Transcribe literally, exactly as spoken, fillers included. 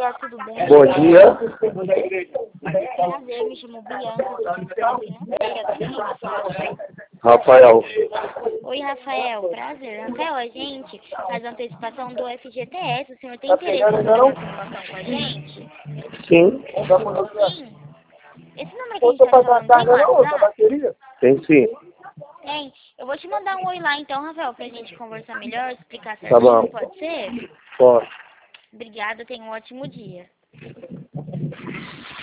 dia, tudo bem? Bom dia. Prazer, me chamo Bianca, sou assistente financeira da Rede. Rafael. Oi, Rafael, prazer. Rafael, a gente faz a antecipação do F G T S, o senhor tem interesse em fazer uma simulação com a gente? Sim. Sim. Esse número que a gente tá falando tem WhatsApp? Tem sim. Tem. Eu vou te mandar um oi lá então, Rafael, pra gente conversar melhor, explicar Tá certinho, bom. pode ser? Pode. Obrigada, tenha um ótimo dia.